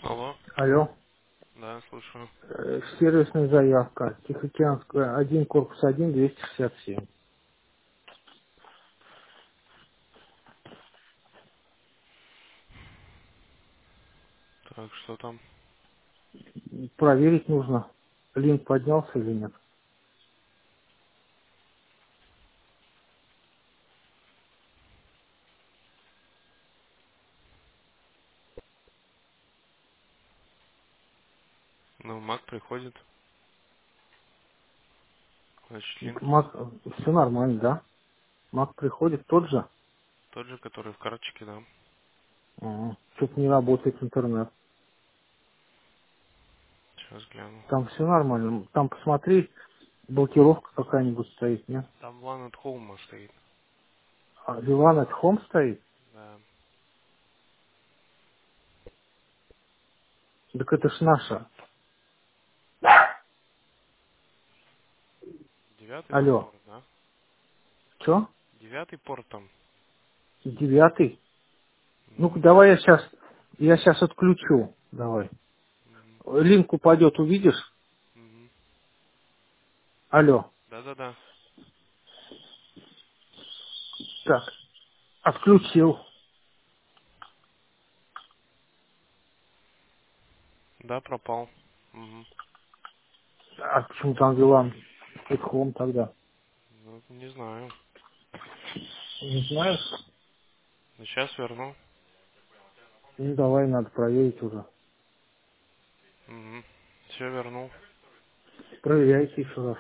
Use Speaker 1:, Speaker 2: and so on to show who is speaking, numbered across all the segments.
Speaker 1: Алло,
Speaker 2: Алло.
Speaker 1: да, слушаю.
Speaker 2: Сервисная заявка. Тихоокеанская, 1, корпус 1, 267.
Speaker 1: Так, что там?
Speaker 2: Проверить нужно, линк поднялся или нет.
Speaker 1: Ну, Мак приходит, значит, линк
Speaker 2: Мак, все нормально, да? Мак приходит тот же.
Speaker 1: тот же, который в карточке, да.
Speaker 2: Что-то не работает интернет.
Speaker 1: Сейчас гляну.
Speaker 2: Там все нормально. Там посмотри, блокировка какая-нибудь стоит, нет?
Speaker 1: Там One at Home стоит.
Speaker 2: А Вилан at Home стоит?
Speaker 1: Да.
Speaker 2: Так это ж наша.
Speaker 1: Девятый там
Speaker 2: Алло.
Speaker 1: порт, да?
Speaker 2: Че?
Speaker 1: Девятый порт там.
Speaker 2: 9? Ну-ка,
Speaker 1: Ну,
Speaker 2: давай я сейчас отключу. Давай.
Speaker 1: мгм,
Speaker 2: Линк упадет, увидишь?
Speaker 1: мгм.
Speaker 2: Алло.
Speaker 1: Да-да-да.
Speaker 2: Так, отключил.
Speaker 1: Да, пропал. Мгм.
Speaker 2: А почему там Вилан at Home тогда?
Speaker 1: Ну, не знаю.
Speaker 2: Не знаешь?
Speaker 1: Ну, сейчас верну.
Speaker 2: Ну давай, надо проверить уже.
Speaker 1: Угу. Все вернул.
Speaker 2: Проверяйте еще раз.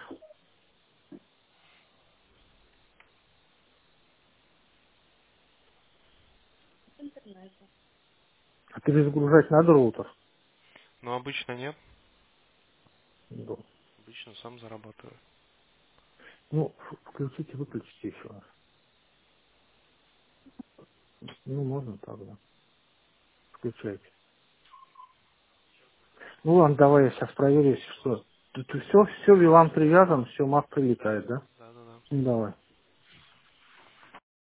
Speaker 2: А перезагружать надо роутер?
Speaker 1: Но обычно нет.
Speaker 2: Да.
Speaker 1: Обычно сам зарабатываю.
Speaker 2: Ну, включите, выключите еще раз. Ну, можно тогда. Включайте. Ну ладно, давай я сейчас проверю, если что. Тут все, Вилан привязан, все, Мак прилетает, да?
Speaker 1: Да-да-да.
Speaker 2: Ну давай.